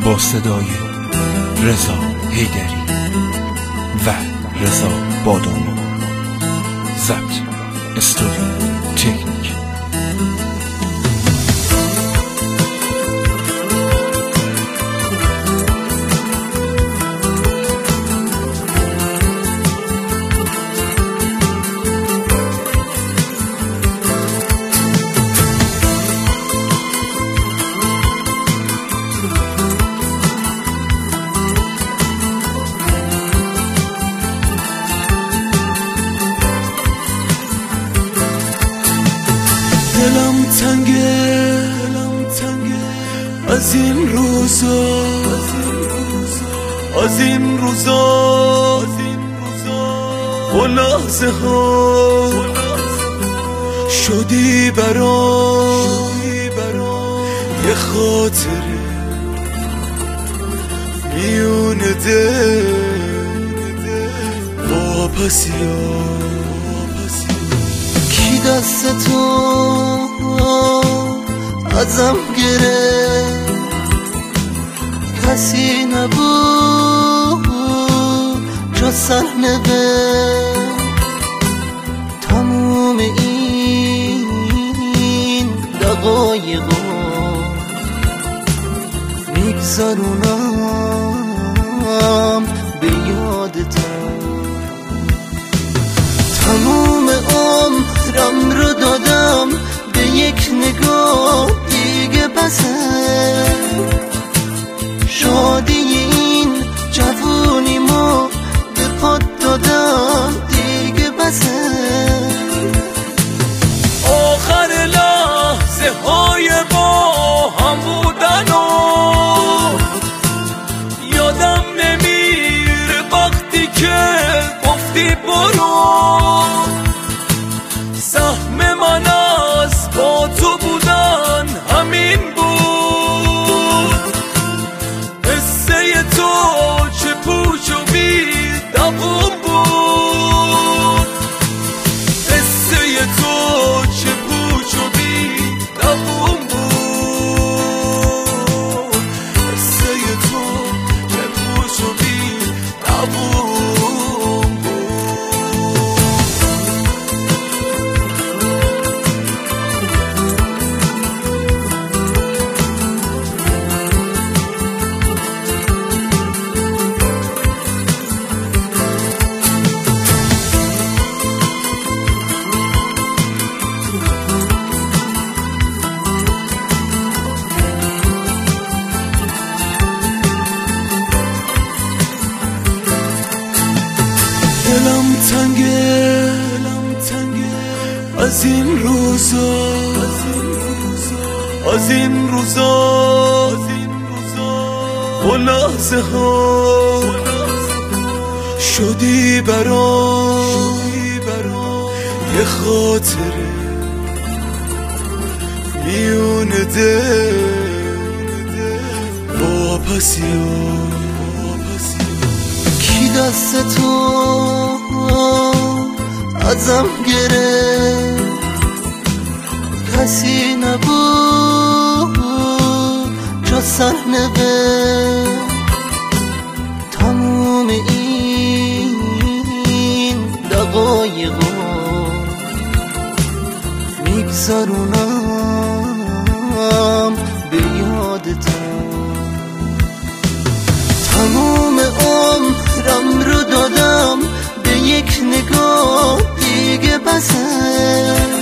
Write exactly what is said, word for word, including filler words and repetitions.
با صدای رضا حیدری و رضا بادامی، ضبط استودیو تکنیک. دلم تنگه از این روزا، از این روزا و لحظه ها شدی برام یه خاطره میون دل واپسیا. کی دستتو ازم گرفت؟ کسی نبود جز سرنوشت. تموم این دقایقو میگذرونم به یادتم. تموم عمرم رو دادم به یک نگاه دیگه بسه. شادی این جوونیمو به پات دادم دیگه بسه. آخر لحظه های با هم بودن و یادم نمیره وقتی که گفتی برو. سهم من از با تو بودن همین بود. قصه تو چه پوچ و بی دووم بود. قصه تو چه پوچ و بی دووم بود. قصه تو چه پوچ و بی دووم. دلم تنگه از این روزا، از این روزا و لحظه ها شدی برام یه خاطره میون دل واپسیا. کی دستتو ازم گرفت؟ کسی نبود جز سرنوشت. تموم این دقایقو میگذرونم به یادتم. تموم عمرم رو دادم به یک نگاه دیگه بسه.